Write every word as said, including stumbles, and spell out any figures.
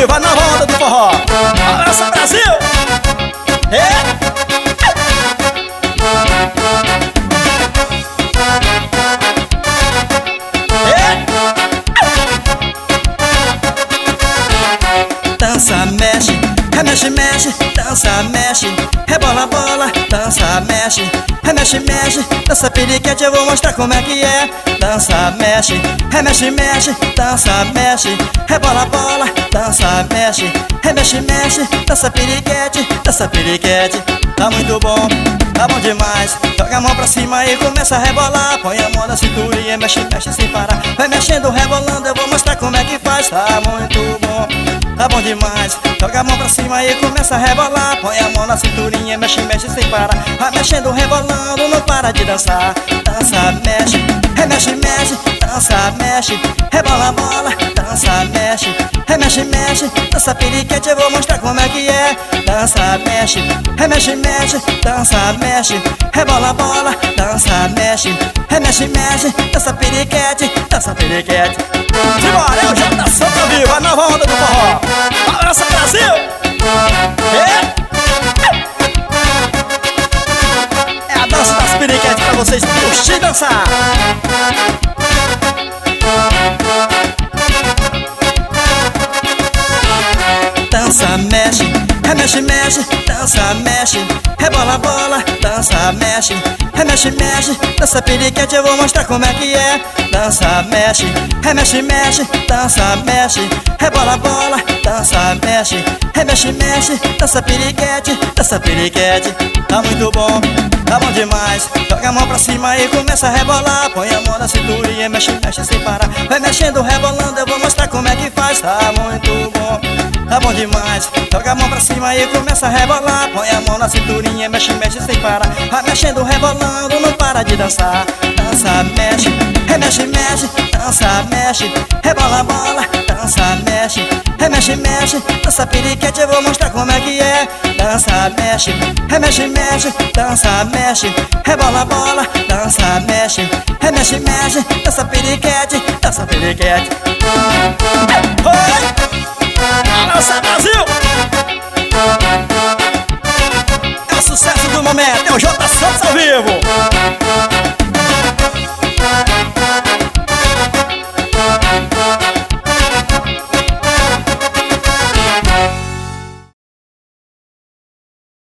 vivo, a nova onda do forró. Balança, Brasil! É! Dança, mexe, remexe, mexe, dança, mexe, rebola, bola, dança, mexe, remexe, mexe, dança periquete, eu vou mostrar como é que é. Dança, mexe, remexe, mexe, dança, mexe, rebola, bola, dança, mexe, remexe, mexe, dança periquete, dança periquete. Tá muito bom, tá bom demais. Joga a mão pra cima e começa a rebolar. Põe a mão na cinturinha, mexe, mexe sem parar. Vai mexendo, rebolando, eu vou mostrar como é que faz. Tá muito bom, tá bom demais. Joga a mão pra cima e começa a rebolar. Põe a mão na cinturinha, mexe, mexe sem parar. Vai mexendo, rebolando, não para de dançar. Dança, mexe, remexe, mexe, dança, mexe, rebola, bola, dança, mexe, remexe, mexe, dança periquete, eu vou mostrar como é que é. Dança, mexe, remexe, mexe, dança, mexe, rebola, bola, dança, mexe, remexe, mexe, dança periquete, dança periquete. Simbora, é o Jota Santos ao vivo, a nova onda do forró. Balança, Brasil! É! É a dança das periquetes pra vocês curtir e dançar. Dança, mexe, remexe, mexe, dança, mexe, rebola, bola, dança, mexe, remexe, mexe, dança periquete, eu vou mostrar como é que é. Dança, mexe, remexe, mexe, dança, mexe, rebola, bola, dança, mexe, remexe, mexe, dança periquete, dança periquete. Tá muito bom, tá bom demais. Joga a mão pra cima e começa a rebolar. Põe a mão na cinturinha, mexe, mexe sem parar. Vai mexendo, rebolando, eu vou mostrar como é que faz. Tá muito bom, tá bom demais. Joga a mão pra cima e começa a rebolar. Põe a mão na cinturinha, mexe, mexe sem parar. Vai mexendo, rebolando, não para de dançar. Dança, mexe, remexe, mexe, dança, mexe, rebola, bola, dança, mexe, remexe, mexe, dança periquete, eu vou mostrar como é que é. Dança, mexe, remexe, mexe, dança, mexe, rebola, bola, dança, mexe, remexe, mexe, dança periquete, dança periquete. Oi! Balança, Brasil! É o sucesso do momento, é o Jota Santos ao vivo.